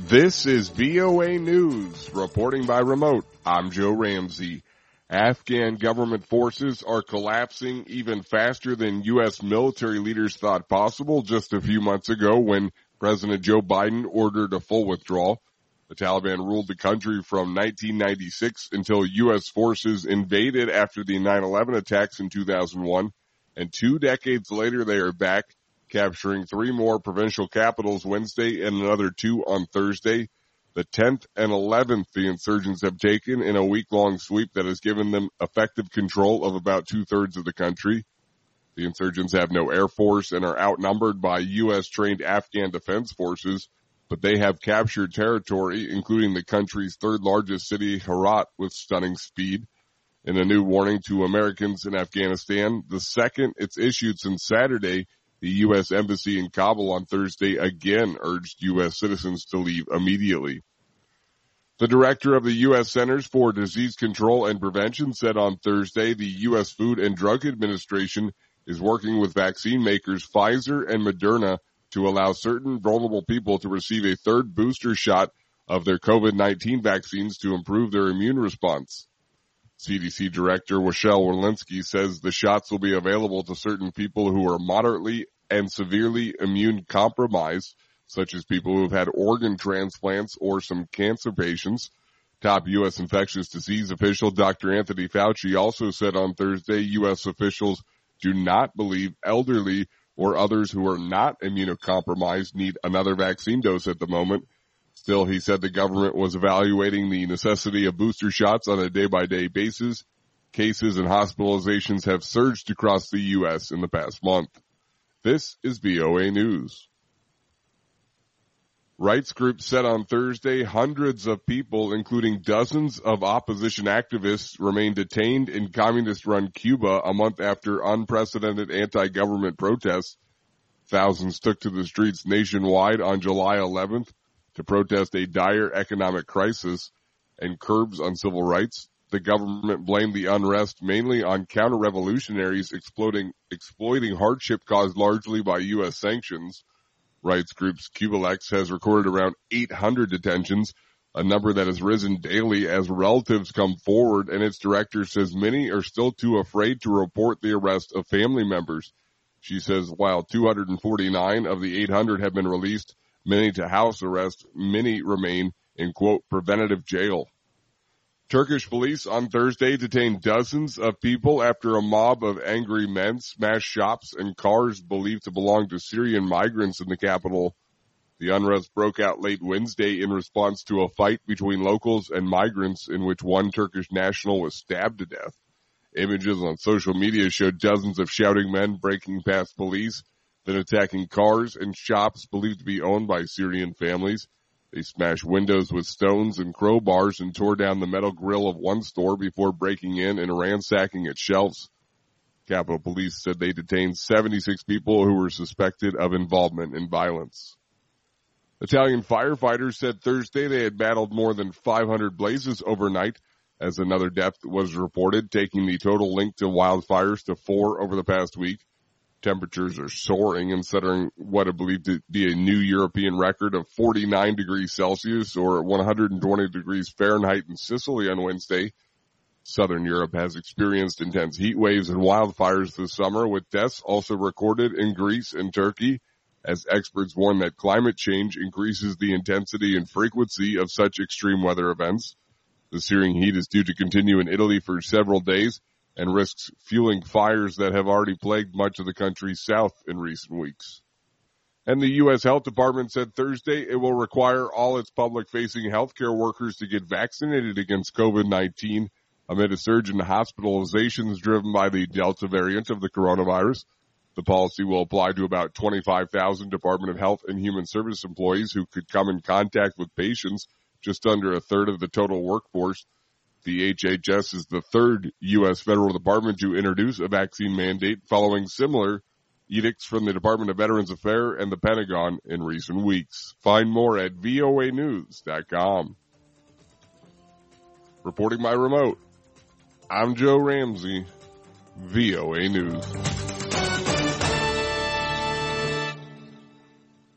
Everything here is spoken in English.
This is VOA News, reporting by remote. I'm Joe Ramsey. Afghan government forces are collapsing even faster than U.S. military leaders thought possible just a few months ago when President Joe Biden ordered a full withdrawal. The Taliban ruled the country from 1996 until U.S. forces invaded after the 9/11 attacks in 2001, and 2 decades later they are back, capturing 3 more provincial capitals Wednesday and another 2 on Thursday. The 10th and 11th the insurgents have taken in a week-long sweep that has given them effective control of about 2/3 of the country. The insurgents have no air force and are outnumbered by U.S.-trained Afghan defense forces, but they have captured territory, including the country's third-largest city, Herat, with stunning speed. In a new warning to Americans in Afghanistan, the second it's issued since Saturday, the U.S. Embassy in Kabul on Thursday again urged U.S. citizens to leave immediately. The director of the U.S. Centers for Disease Control and Prevention said on Thursday the U.S. Food and Drug Administration is working with vaccine makers Pfizer and Moderna to allow certain vulnerable people to receive a third booster shot of their COVID-19 vaccines to improve their immune response. CDC Director Rochelle Walensky says the shots will be available to certain people who are moderately and severely immune compromised, such as people who have had organ transplants or some cancer patients. Top U.S. infectious disease official Dr. Anthony Fauci also said on Thursday U.S. officials do not believe elderly or others who are not immunocompromised need another vaccine dose at the moment. Still, he said the government was evaluating the necessity of booster shots on a day-by-day basis. Cases and hospitalizations have surged across the U.S. in the past month. This is VOA News. Rights groups said on Thursday hundreds of people, including dozens of opposition activists, remain detained in communist-run Cuba a month after unprecedented anti-government protests. Thousands took to the streets nationwide on July 11th to protest a dire economic crisis and curbs on civil rights. The government blamed the unrest mainly on counter-revolutionaries exploiting hardship caused largely by U.S. sanctions. Rights groups Cubalex has recorded around 800 detentions, a number that has risen daily as relatives come forward, and its director says many are still too afraid to report the arrest of family members. She says while 249 of the 800 have been released, many to house arrest, many remain in, quote, preventative jail. Turkish police on Thursday detained dozens of people after a mob of angry men smashed shops and cars believed to belong to Syrian migrants in the capital. The unrest broke out late Wednesday in response to a fight between locals and migrants in which one Turkish national was stabbed to death. Images on social media showed dozens of shouting men breaking past police, then attacking cars and shops believed to be owned by Syrian families. They smashed windows with stones and crowbars and tore down the metal grill of one store before breaking in and ransacking its shelves. Capitol Police said they detained 76 people who were suspected of involvement in violence. Italian firefighters said Thursday they had battled more than 500 blazes overnight as another death was reported, taking the total linked to wildfires to 4 over the past week. Temperatures are soaring and setting what are believed to be a new European record of 49 degrees Celsius or 120 degrees Fahrenheit in Sicily on Wednesday. Southern Europe has experienced intense heat waves and wildfires this summer, with deaths also recorded in Greece and Turkey, as experts warn that climate change increases the intensity and frequency of such extreme weather events. The searing heat is due to continue in Italy for several days and risks fueling fires that have already plagued much of the country's south in recent weeks. And the U.S. Health Department said Thursday it will require all its public-facing healthcare workers to get vaccinated against COVID-19 amid a surge in hospitalizations driven by the Delta variant of the coronavirus. The policy will apply to about 25,000 Department of Health and Human Service employees who could come in contact with patients, just under a third of the total workforce. The HHS is the third U.S. federal department to introduce a vaccine mandate following similar edicts from the Department of Veterans Affairs and the Pentagon in recent weeks. Find more at voanews.com. Reporting by remote, I'm Joe Ramsey, VOA News.